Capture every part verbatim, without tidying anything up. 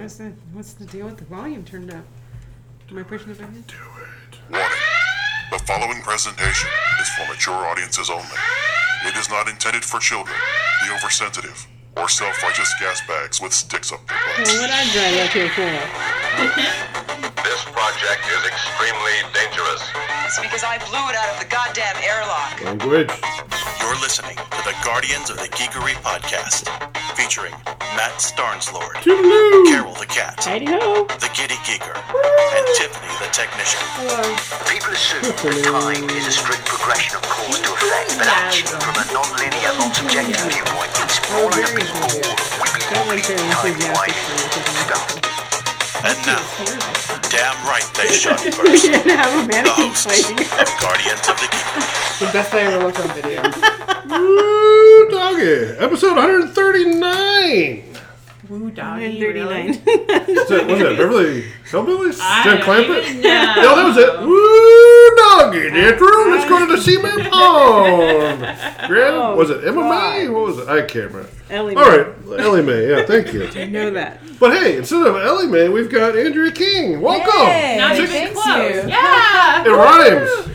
What's the, what's the deal with the volume turned up? Am I pushing it back in? Do it. Warning. The following presentation is for mature audiences only. It is not intended for children, the oversensitive, or self-righteous gas bags with sticks up their butts. Well, what I drive up here for? This project is extremely dangerous. It's because I blew it out of the goddamn airlock. Language. You're listening to the Guardians of the Geekery podcast, featuring Matt Starnslord, Toodaloo. Carol the Cat, Heidi-ho! the Giddy Geeker, and Tiffany the Technician. Hello. People assume that time is a strict progression of cause to effect, but actually, from a non-linear, non-subjective viewpoint, it's more like a ball of wibbly-wobbly, timey-wimey stuff. And now, damn right they shot We first. didn't have a The mannequin hosts fighting. of Guardians of the Geekery. The best I ever looked on video. Woo, doggy. Episode one thirty-nine. Woo doggy, thirty-nine. really? Is that, was that Beverly Hillbillies? I Jen don't Clampett? even know. No, that was it. Woo, doggy. That room. Let's go to the Seaman Pond. Grand, Oh, was it Emma God. May? What was it? I can't remember. Ellie All right, Ellie Mae. Yeah, thank you. I know that. But hey, instead of Ellie Mae, we've got Andrea King. Welcome. Yay. Not Thanks even you. close. Yeah! It rhymes.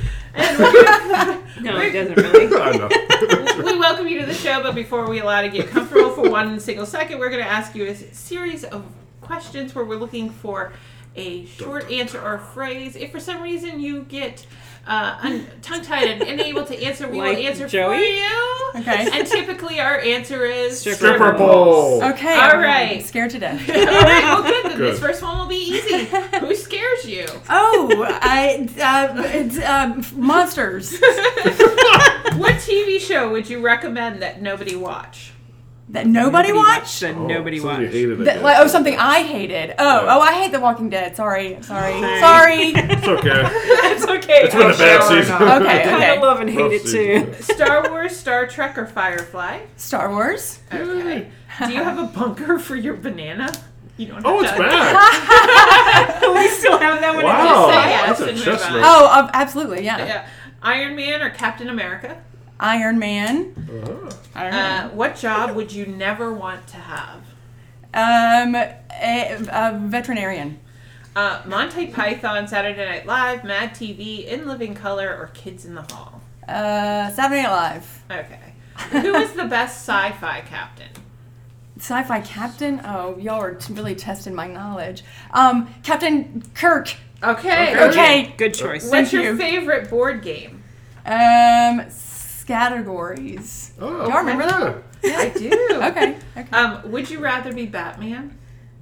No, it doesn't really. I know. We welcome you to the show, but before we allow you to get comfortable for one single second, we're going to ask you a series of questions where we're looking for a short answer or phrase. If for some reason you get uh, un- tongue-tied and unable to answer, we Like will answer Joey? for you. Okay. And typically our answer is Stripper pole. Okay. All I'm right. scared to death. All right, well, good. Then Good. this first one will be easy. Who scares you? Oh, I uh, it's um, monsters What T V show would you recommend that nobody watch? that nobody watched. That nobody Oh, something you watched. hated, I That, guess. like, oh, something I hated. Oh, Yeah. oh, I hate The Walking Dead. Sorry, sorry, Sorry. sorry. It's okay. It's okay. It's been a bad season. Okay, Kind okay. of love and hate Rough it season. too. Star Wars, Star Trek, or Firefly? Star Wars. Okay. Do you have a bunker for your banana? You don't have Oh, it's to- back. We still have that one. Wow. Just say yes That's a and move chestnut. on. Oh, uh, absolutely, yeah. Yeah. Iron Man or Captain America? Iron Man. Uh-huh. I don't know. Uh, what job would you never want to have? Um, a, a veterinarian. Uh, Monty Python, Saturday Night Live, Mad T V, In Living Color, or Kids in the Hall? Uh, Saturday Night Live. Okay. Who is the best sci-fi captain? Sci-fi captain. Oh, y'all are t- really testing my knowledge. Um, Captain Kirk. Okay. Okay. Good choice. What's Thank your you. favorite board game? Um, categories. Oh, Y'all remember that? yeah. I do. Okay. Okay. Um, would you rather be Batman?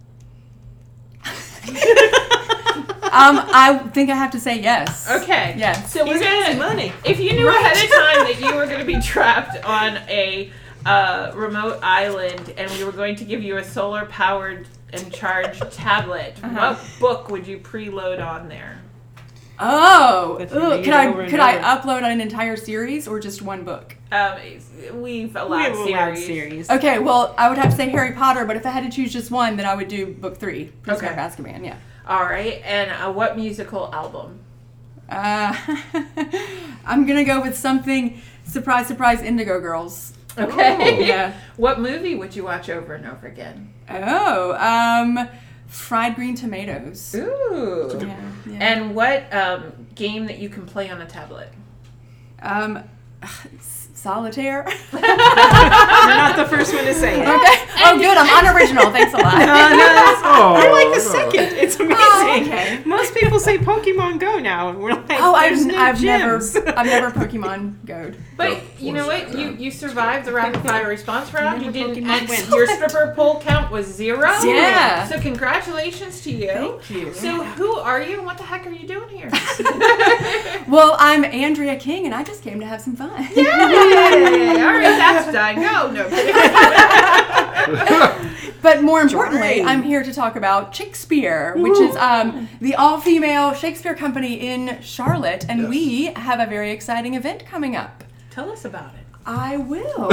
Um, I think I have to say yes. Okay. Yes. So we're He's got some gonna. money. If you knew ahead of time that you were going to be trapped on a uh, remote island and we were going to give you a solar-powered and charged tablet, Uh-huh. what book would you preload on there? Oh, Let's Ooh, read could it I over and could I over. upload an entire series or just one book? Um, we've We allowed have a loud series. series. Okay, well, I would have to say Harry Potter, but if I had to choose just one, then I would do book three, Prisoner Okay. of Azkaban. Yeah. All right. And uh, what musical album? Uh, I'm gonna go with something. Surprise, surprise, Indigo Girls. Okay. Yeah. What movie would you watch over and over again? Oh, um, fried green tomatoes. Ooh. Yeah, yeah. And what um, game that you can play on a tablet? um, s- solitaire. You're not the first one to say it. Okay. Oh, good. I'm unoriginal. Thanks a lot. No, no, Oh, I like the no. second. It's amazing. Oh, okay. Most people say Pokemon Go now, and we're like, Oh, there's I've, no I've never, gyms. I've never Pokemon Go'd. But No, you know was what? it? You you survived the rapid fire response round. You Never didn't. Pokemon And went. your stripper pole count was zero. Yeah. So congratulations to you. Thank you. So who are you and what the heck are you doing here? Well, I'm Andrea King, and I just came to have some fun. Yay! All right, that's done. Go. No kidding. But more importantly, Right. I'm here to talk about Shakespeare, which is um, the all-female Shakespeare company in Charlotte, and Yes. we have a very exciting event coming up. Tell us about it. I will.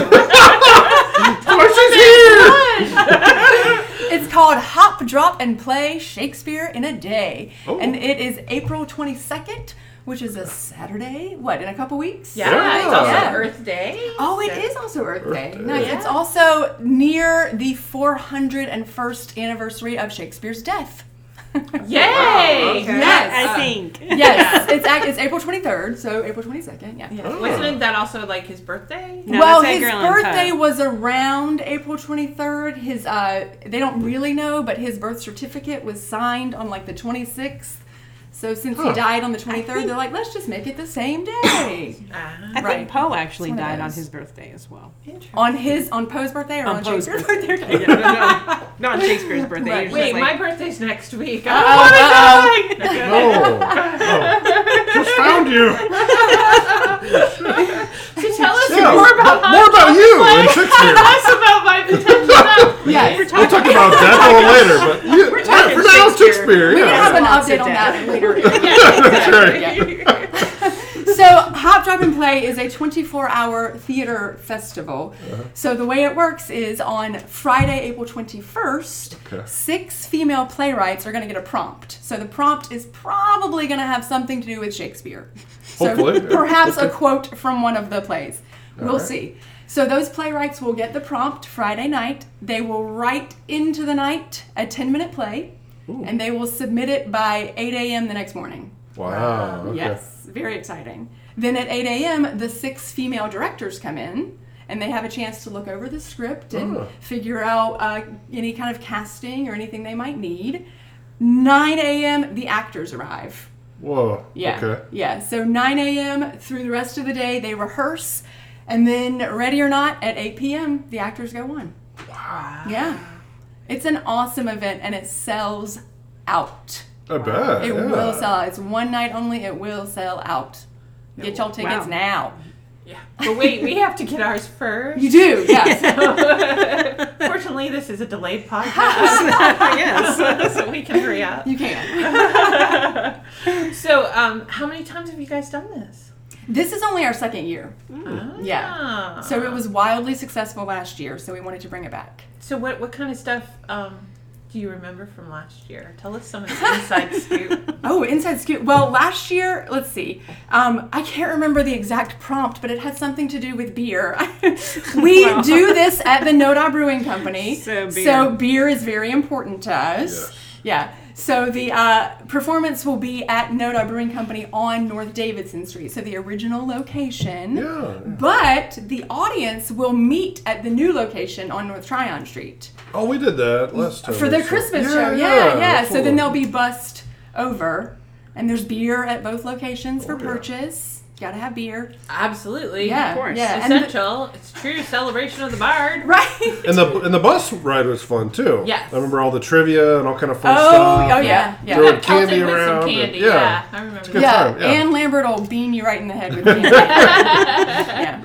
Oh, she's here. It's called Hop, Drop, and Play Shakespeare in a Day, Oh. and it is April twenty-second, which is a Saturday. What, in a couple weeks? Yeah, Yeah. it's also Yeah. Earth Day. Oh, it so- is also Earth, Earth Day. Day. Nice. Yeah. It's also near the four hundred first anniversary of Shakespeare's death. Yay! Okay. Yes. I think. Yes, it's ac- it's April twenty-third, so April twenty-second. Yeah. Yeah. Oh. Wasn't that also like his birthday? No, well, that's his Edgar Allan Poe. birthday was around April twenty-third. His uh, they don't really know, but his birth certificate was signed on like the twenty-sixth. So since Huh. he died on the twenty-third, they're like, let's just make it the same day. Ah, I Right. think Poe actually It's one of died on those. his birthday as well. interesting. On his on Poe's birthday or on, On Poe's Shakespeare's birthday. birthday? Yeah, no, no, not on Shakespeare's birthday. Right. He was Wait, just my like, birthday's next week. Uh-oh, Oh my uh-oh. god! No. No. Just found you. So tell us Yeah. more about how More about you play and Shakespeare. and less about my potential. Yes. We'll talk about that a little later, but you, We're talking for now, Shakespeare. Shakespeare. We can Yeah. have an Lots update of on death. that later. That's right. So, Hop, Drop, and Play is a twenty-four hour theater festival. Uh-huh. So, the way it works is on Friday, April twenty-first, Okay. six female playwrights are going to get a prompt. So, the prompt is probably going to have something to do with Shakespeare. So, Hopefully. perhaps a quote from one of the plays. We'll right. see. So, those playwrights will get the prompt Friday night. They will write into the night a ten minute play, and they will submit it by eight a.m. the next morning. Wow. Okay. Yes, very exciting. Then at eight a.m., the six female directors come in, and they have a chance to look over the script and Oh. figure out uh, any kind of casting or anything they might need. nine a.m., the actors arrive. Whoa. Yeah. Okay. Yeah, so nine a.m. through the rest of the day, they rehearse, and then, ready or not, at eight p.m., the actors go on. Wow. Yeah. It's an awesome event, and it sells out. I bet. It yeah. will sell out. It's one night only. It will sell out. Get y'all tickets Wow. now. Yeah. But wait, we have to get ours first. You do, yes. Fortunately, this is a delayed podcast, yes. so we can hurry up. You can. So, um, how many times have you guys done this? This is only our second year. Ah. Yeah. So it was wildly successful last year, so we wanted to bring it back. So, what what kind of stuff um, do you remember from last year? Tell us some of the inside scoop. Oh, Inside Scoop. Well, last year, let's see. Um, I can't remember the exact prompt, but it had something to do with beer. we Wow. do this at the Noda Brewing Company. So beer. So beer is very important to us. Yes. Yeah. So the uh, performance will be at Noda Brewing Company on North Davidson Street, so the original location. Yeah. But the audience will meet at the new location on North Tryon Street Oh, we did that last time. for their so- Christmas show. Yeah, yeah. So then cool. they'll be bussed over, and there's beer at both locations for Oh, yeah. purchase. Gotta have beer. Absolutely. Yeah, of course. yeah. And the- Essential. It's true. Celebration of the Bard. right. And the and the bus ride was fun too. Yes. I remember all the trivia and all kind of fun Oh, stuff. oh yeah, yeah. Throwing Got pelted candy with around. some and- candy. yeah. Yeah. I remember good that. Yeah, time, yeah. Ann Lambert will bean you right in the head with candy. yeah.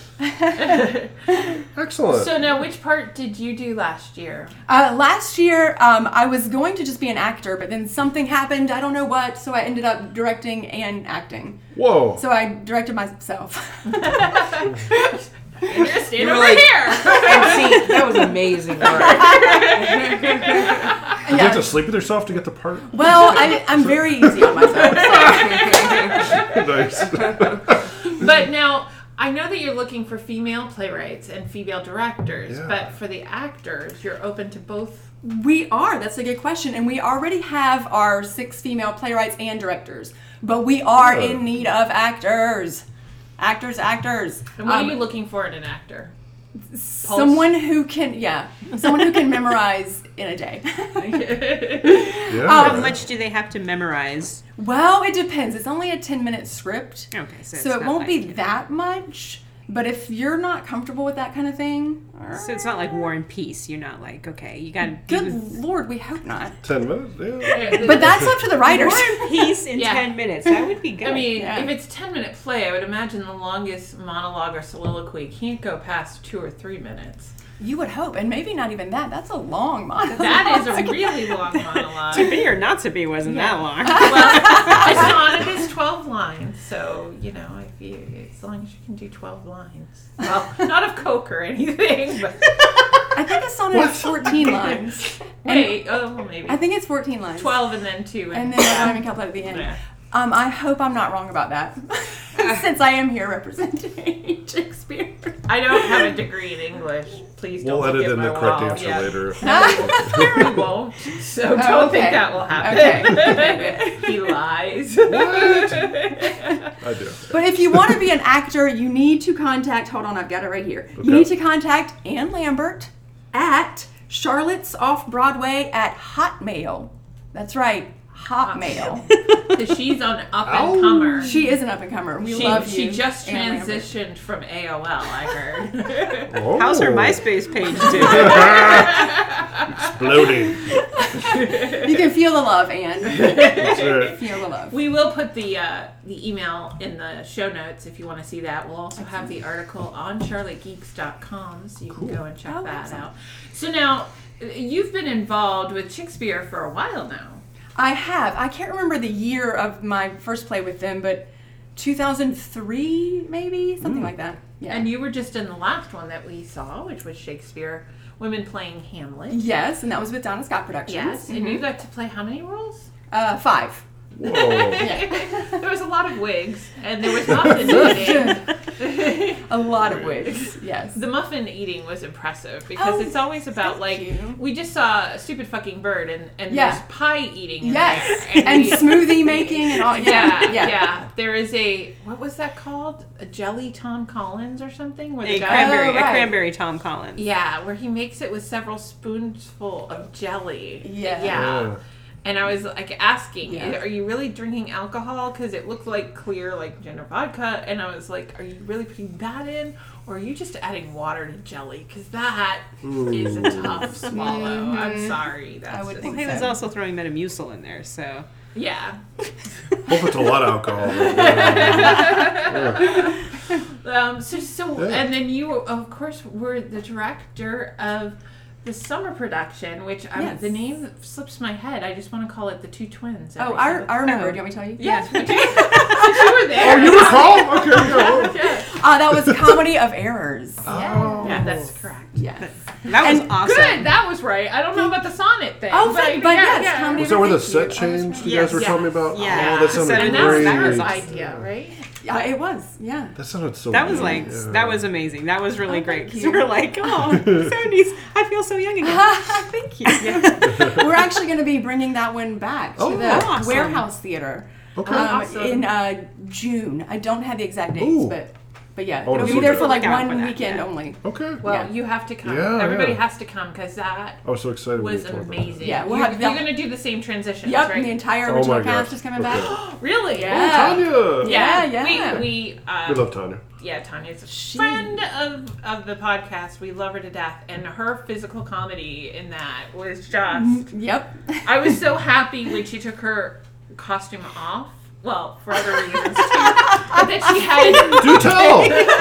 Nice. Excellent. So now, which part did you do last year? Uh, last year, um, I was going to just be an actor, but then something happened. I don't know what, so I ended up directing and acting. Whoa. So I directed myself. And you're standing You were over like- here. And see, that was amazing work. Did you have to sleep with yourself to get the part? Well, I, I'm very easy on myself. Nice. But now, I know that you're looking for female playwrights and female directors, Yeah. but for the actors, you're open to both. We are. That's a good question. And we already have our six female playwrights and directors. But we are Good. in need of actors. Actors, actors. And what Um, are you looking for in an actor? Someone who can, yeah, someone who can memorize in a day. Yeah. How much do they have to memorize? Well, it depends. It's only a ten minute script. Okay, so, So it's it not won't like, be that much. But if you're not comfortable with that kind of thing, So it's not like War and Peace. You're not like, okay, you got to good do lord, we hope not. Ten minutes? Yeah. But that's up to the writers. War and Peace in Yeah. ten minutes. That would be good. I mean, Yeah. if it's a ten minute play, I would imagine the longest monologue or soliloquy can't go past two or three minutes. You would hope, and maybe not even that. That's a long monologue. That is a really long monologue. to be or not to be wasn't Yeah. that long. Well, a sonnet is twelve lines, so, you know, if you, as long as you can do twelve lines. Well, not of Coke or anything, but I think a sonnet is fourteen lines. wait, oh, well, maybe. I think it's fourteen lines. twelve and then two. And then I don't even count that at the end. Yeah. Um, I hope I'm not wrong about that, since I am here representing Shakespeare. I don't have a degree in English. Please don't We'll look edit at in my the correct wall. answer Yeah. later. We won't. So Oh, don't think okay. that will happen. Okay. He lies. I do. But if you want to be an actor, you need to contact, hold on, I've got it right here. Okay. You need to contact Ann Lambert at Charlotte's Off Broadway at Hotmail. That's right, Hotmail. Because she's on Up and Comer. She is an up and comer. We She, love she you. just Ann Lambert. transitioned from A O L, I heard. Oh. How's her MySpace page doing? Exploding. You can feel the love, Ann. That's right. Feel the love. We will put the uh, the email in the show notes if you want to see that. We'll also have the article on charlotte geeks dot com, so you can go and check Oh, that awesome. out. So now, you've been involved with Shakespeare for a while now. I have. I can't remember the year of my first play with them, but two thousand three, maybe? Something like that. Yeah. And you were just in the last one that we saw, which was Shakespeare Women Playing Hamlet. Yes, and that was with Donna Scott Productions. Yes, and Mhm. you got to play how many roles? Uh, five. Whoa. There was a lot of wigs, and there was muffin eating. A lot of wigs, yes. The muffin eating was impressive because Oh, it's always about thank like you. we just saw a stupid fucking bird and and Yeah. there's pie eating in Yes, there and we- smoothie making and all. yeah, Yeah, yeah yeah. There is a what was that called? A jelly Tom Collins or something? Where the A guy cranberry, Oh, a right. cranberry Tom Collins. yeah, where he makes it with several spoonsful of jelly. Yeah. yeah. Yeah. And I was like asking, Yeah. are you really drinking alcohol? Because it looked like clear, like gin or vodka. And I was like, are you really putting that in? Or are you just adding water to jelly? Because that is a tough swallow. I'm sorry. That's I would just, think Well, he was so. also throwing Metamucil in there, so. yeah. Hope it's a lot of alcohol. Yeah. Um, so, so Yeah. and then you, of course, were the director of the summer production, which um, Yes. the name slips my head. I just want to call it the Two Twins. Oh, every I, single- I remember. Oh. Do you want me to tell you? Yes, but you, since you were there. Oh, you recall? Okay, yeah. Uh, that was Comedy of Errors. Oh. Yeah, that's correct. Yes. That was And awesome. Good, that was right. I don't know about the sonnet thing. Oh, thank- but yeah, yes, yeah. Comedy Was that where the Thank set you. Oh, that's changed you Yes. guys were Yeah. telling me about? Yeah. Oh, that sounded Set And it that was great. Sarah's idea, right? Yeah, it was. Yeah. That sounded so That was good. like, Yeah. that was amazing. That was really Oh, great. thank 'Cause you. we were like, oh, seventies. I feel so young again. Thank you. We're actually going to be bringing that one back to Oh, the awesome. Warehouse Theater Okay. um, Awesome. in uh, June. I don't have the exact dates, Ooh. but but yeah, Oh, it'll that's be so there good. for like Look out one for that, weekend yeah. only. Okay. Well, Yeah. you have to come. Yeah, Everybody yeah. has to come because that I was so excited when was you told me. amazing. Yeah, we'll you're, have you're that- going to do the same transitions, Yep, right? and the entire Oh original my cast gosh. is coming Okay. back. Really? Yeah. Tanya. Yeah, yeah. We, we, um, We love Tanya. Yeah, Tanya's a She- friend of, of the podcast. We love her to death. And her physical comedy in that was just... Yep. I was so happy when she took her costume off. Well, for other reasons too. But that she had... Do tell.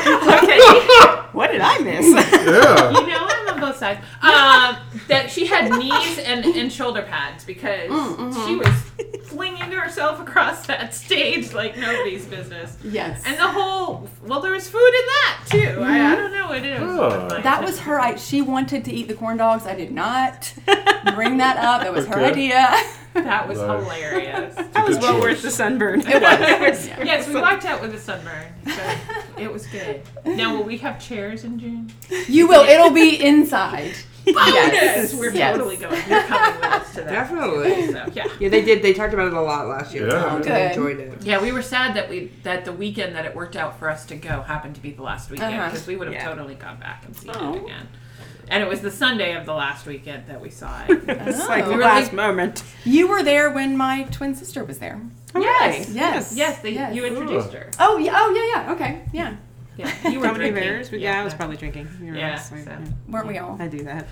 Okay. What did I miss? Yeah. You know, I'm on both sides. Um, that she had knees and, and shoulder pads because she was flinging herself across that stage like nobody's business. Yes. And the whole, well, there was food in that too. I, I don't know what it is. Oh. but That was her. I, she wanted to eat the corn dogs. I did not bring that up. That was her Okay. idea. That was Nice. hilarious. That was Good well choice. worth the sunburn. It was. Yeah. Yes, we walked out with a sunburn. So it was good. Now, will we have chairs in June? You will. It'll be inside. Yes, we're Yes. totally going. You're coming with us to that. Definitely. So, yeah. Yeah, they did. They talked about it a lot last year. Yeah. I really Good. enjoyed it. Yeah, we were sad that we that the weekend that it worked out for us to go happened to be the last weekend Uh-huh. because we would have Yeah. totally gone back and seen Oh. it again. And it was the Sunday of the last weekend that we saw it. It's like Oh. the We were last like- moment. You were there when my twin sister was there. Yes, Yes. yes, they, Yes. you introduced her. Oh yeah. Oh yeah. Yeah. Okay. Yeah. Yeah, you were Comedy of drinking. Errors? Yeah, I was exactly. probably drinking. You're Yeah, right, so, so. Weren't we all? I do that.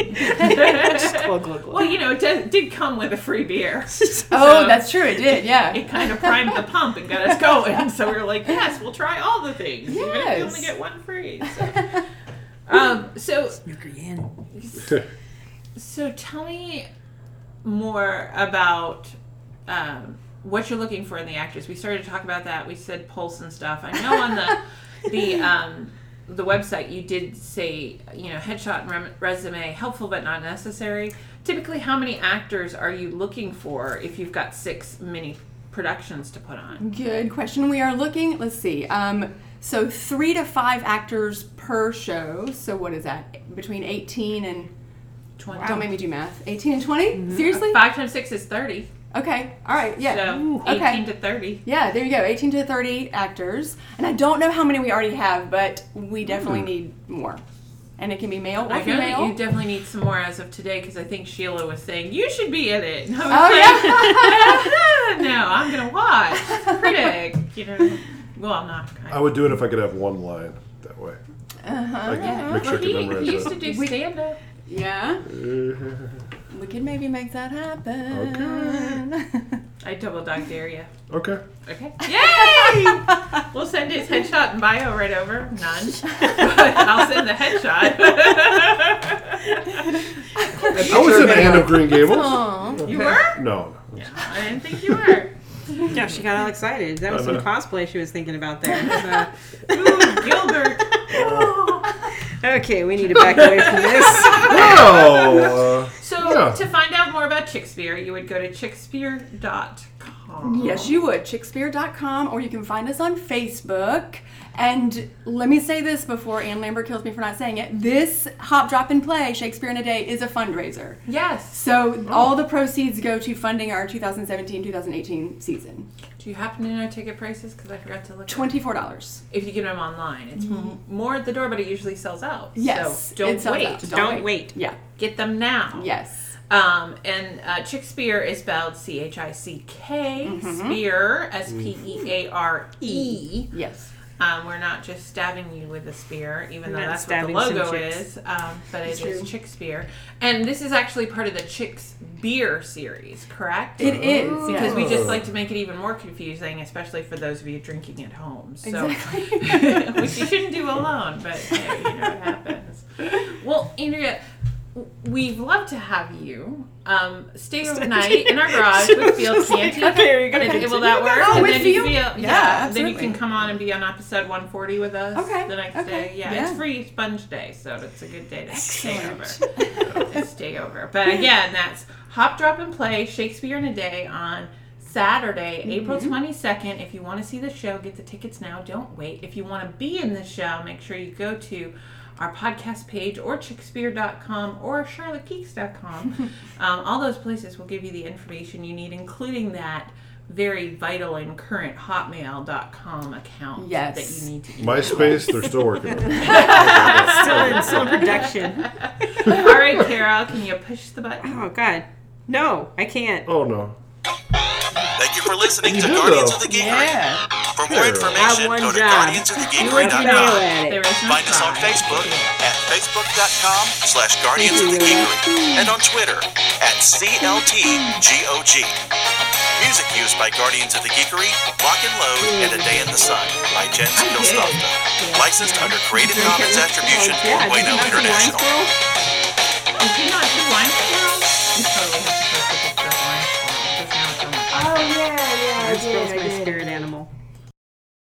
Yeah. Glug, glug, glug. Well, you know, it did, did come with a free beer. Oh, So- that's true. It did. Yeah. It kind of primed the pump and got us going. So we were like, yes, we'll try all the things, even if we Yes. only get one free. So, um, so, so tell me more about um, what you're looking for in the actors. We started to talk about that. We said pulse and stuff. I know on the the um, the website you did say, you know, headshot and rem- resume helpful but not necessary. Typically, how many actors are you looking for if you've got six mini productions to put on? Good question. We are looking, let's see, um, so three to five actors per show. So what is that? Between eighteen and twenty. Don't make me do math. eighteen and twenty? Mm-hmm. Seriously? Five times six is thirty. Okay. All right. Yeah. So Ooh, eighteen okay. to thirty. Yeah, there you go. eighteen to thirty actors. And I don't know how many we already have, but we definitely Mm. need more. And it can be male or I know female. that you definitely need some more as of today because I think Sheila was saying you should be in it. And I was Oh, like, no, I'm gonna watch. It's pretty, you know. Well, I'm not. I would do it if I could have one line that way. Uh-huh. I could Yeah. make sure Well, I could he, memorize he used that. to do stand up. Yeah. Uh, We could maybe make that happen. Okay. I double dog dare you. Okay. Okay. Yay! We'll send his headshot and bio right over. None. But I'll send the headshot. I was in Anne of Green Gables. Aw. You were? No. Yeah, I didn't think you were. Yeah, she got all excited. That was I some know. cosplay she was thinking about there. Ooh, Gilbert. Okay, we need to back away from this. Well, uh, So, Yeah. to find out more about Chickspear, you would go to chickspear dot com. Yes, you would. chickspear dot com, or you can find us on Facebook. And let me say this before Ann Lambert kills me for not saying it. This Hop, Drop, and Play, Shakespeare in a Day, is a fundraiser. Yes. So all the proceeds go to funding our two thousand seventeen two thousand eighteen season. Do you happen to know ticket prices? Because I forgot to look. twenty-four dollars. If you get them online, it's m- more at the door, but it usually sells out. Yes. So don't it sells wait. out. Don't wait. Yeah. Get them now. Yes. Um, and uh, Chickspear is spelled C H I C K. Mhm. Spear, S P E A R E. Yes. Um, we're not just stabbing you with a spear, even We're though not that's what the stabbing some logo chicks. is. Um, but it It's is true. Chickspear. And this is actually part of the Chicks Beer series, correct? It is. Because we yes. just like to make it even more confusing, especially for those of you drinking at home. So, Exactly. which you shouldn't do alone, but hey, you know, it happens. Well, Andrea, w- we'd love to have you um, stay overnight in our garage with Field Canty. Okay, you're gonna And- Will that work? Oh, and with then you Field? feel, Yeah, yeah, then you absolutely. can come on and be on episode one forty with us Okay, the next okay, day. Yeah, yeah. it's free sponge day, so it's a good day to stay over. Excellent. to stay over. But again, that's Hop, Drop, and Play, Shakespeare in a Day on Saturday, April twenty-second. If you want to see the show, get the tickets now. Don't wait. If you want to be in the show, make sure you go to our podcast page or chickspear dot com or charlotte geeks dot com. um, all those places will give you the information you need, including that very vital and current hotmail dot com account Yes. that you need to email. MySpace, they're still working on it. Still in, still in production. All right, Carol, can you push the button? Oh, God. No, I can't. Oh, no. Thank you for listening You to did, Guardians though. of the Geekery. Yeah. For more Sure. information, I have one go to job. guardians of the You geekery would dot fail com. at There it. is no Find us on try. Facebook at facebook dot com slash Guardians of the Geekery and on Twitter at C L T G O G. Music used by Guardians of the Geekery, Lock and Load, and A Day in the Sun by Jen Skillstofta. Licensed under Creative Commons Attribution Yeah, four point did you oh not see Wine International. Squirrel? Did you not do wine squirrels? You totally